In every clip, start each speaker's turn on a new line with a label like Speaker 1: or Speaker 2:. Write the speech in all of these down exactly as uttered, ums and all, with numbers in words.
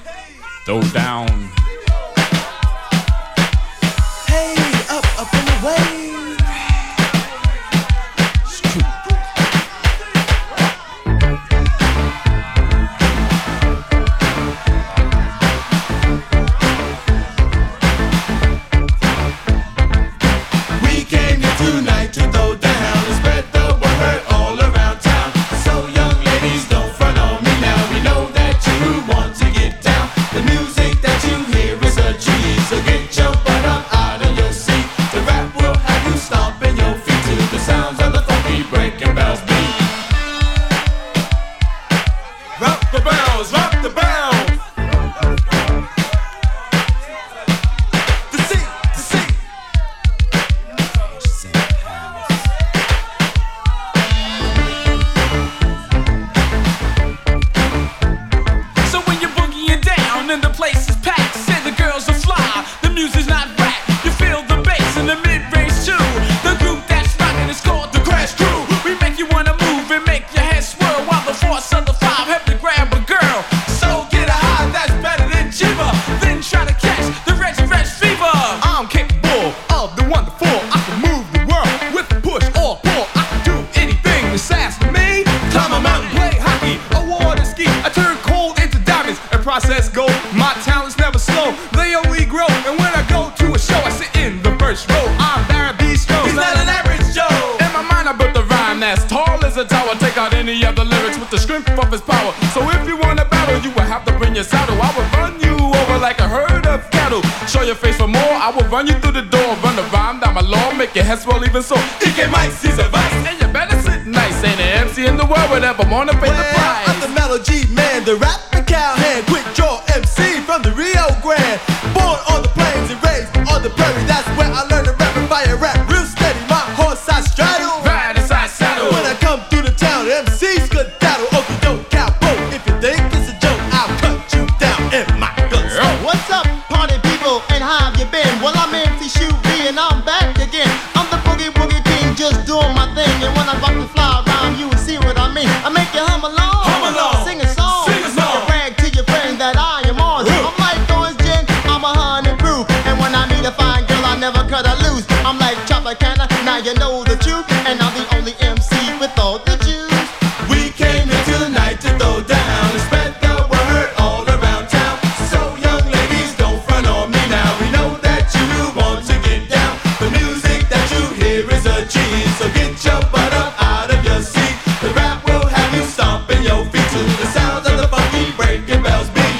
Speaker 1: Throw down.
Speaker 2: Hey, up, up and away.
Speaker 3: We came here tonight to throw down and spread the word all around town. So young ladies, don't front on me now. We know that you want to get down. The music that you hear is a G, so get your butt up out of your seat. The rap will have you stomping your feet to the sounds of the funky breaking bells beat. Rock the bells, rock the bells. The seat, the seat.
Speaker 1: So when you're boogieing down and the place is packed, say the girls are fly, the music's not rap. You feel the bass in the mid-range too. The group that's rocking is called the Crash Crew. We make you wanna move and make your head swirl while the force of the five help you grab a girl. So get a high that's better than cheaper. Then try to catch the Reggie Reg fever.
Speaker 4: I'm capable of the wonderful. I can move the world with a push or pull. I can do anything that's asked of me. Climb a mountain, play hockey, or water ski. I turn coal into diamonds and process gold. My talent's never slow, they only grow. And when I go to a show, I sit in the first row. I'm Barry Bistro.
Speaker 3: He's not an average Joe.
Speaker 4: In my mind, I built a rhyme that's tall as a tower. Take out any other lyrics with the strength of his power. So if you want to battle, you will have to bring your saddle. I will run you over like a herd of cattle. Show your face for more, I will run you through the door. Run the rhyme down my law, make your head swell even so.
Speaker 3: E K Mike sees a vice.
Speaker 4: And you better sit nice. Ain't an M C in the world would ever wanna pay the
Speaker 2: Well, I'm
Speaker 4: price.
Speaker 2: the melody man, the rap the cowhand, quick draw M C from the Rio Grande. Born on the plains and raised on the prairie. That's where I learned to rap and fire rap real steady. My horse I straddle.
Speaker 4: Ride inside saddle.
Speaker 2: When I come through the town, M Cs skedaddle. Okey doke cowboy. If you think it's a joke, I'll cut you down in my guts.
Speaker 5: What's up, party people, and how have you been? Well, I'm M C Shoot B, and I'm back again. I'm the boogie woogie king, just doing my thing. And when I rock the fly around, you will see what I mean. I make you hum along,
Speaker 3: Hum along.
Speaker 5: sing a song,
Speaker 3: Sing a song.
Speaker 5: and brag to your friends that I am on. I'm like orange gin, I'm a honey brew, and when I meet a fine girl, I never cut her loose. I'm like Tropicana, now you know the truth, and I'm the only M C with all the juice.
Speaker 3: We came here tonight to throw down and spread the word all around town. So young ladies, don't front on me now. We know that you want to get down. The music that you hear is a G, so get your butt up out of your seat. The rap will have you stomping your feet to the sounds of the funky breaking bells beat.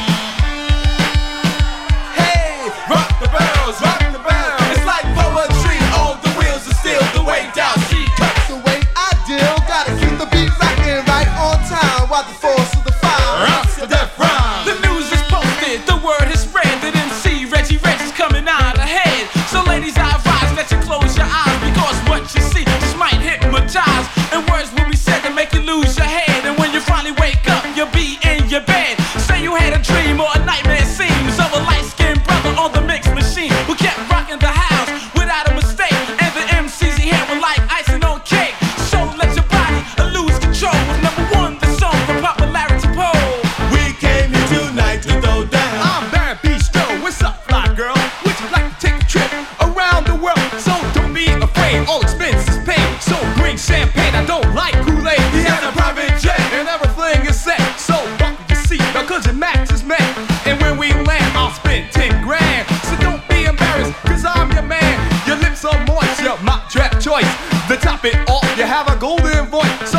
Speaker 3: Hey, rock the bells, rock the bells. It's like poetry, all the wheels are still the way down. She cuts
Speaker 2: The way I deal, gotta keep the beat rocking right on time while the force of the fire
Speaker 3: rocks the death rhyme.
Speaker 1: The news is posted, the word is spread that M C Reggie Reg is coming out ahead. So ladies, I advise that you close your eyes, because what you see just might hypnotize. And words will be said to make you lose your head. And when you finally wake up, you'll be in your bed. Say you had a dream or a nightmare seems of a light-skinned brother on the mix machine who kept rocking the house without a mistake. And the M Cs he had were like icing on cake. So let your body lose control with number one, the song for popularity poll.
Speaker 3: We came here tonight to throw down.
Speaker 4: I'm Barry Bistro. What's up, fly girl? Would you like to take a trip around the world? So don't be afraid, all expenses paid. So bring champagne, I don't like Kool-Aid.
Speaker 3: He has a private jet.
Speaker 4: And everything is set. So buckle your seat, now cause your max is met. And when we land, I'll spend ten grand. So don't be embarrassed, cause I'm your man. Your lips are moist, you're my trap choice. To top it off, you have a golden voice. So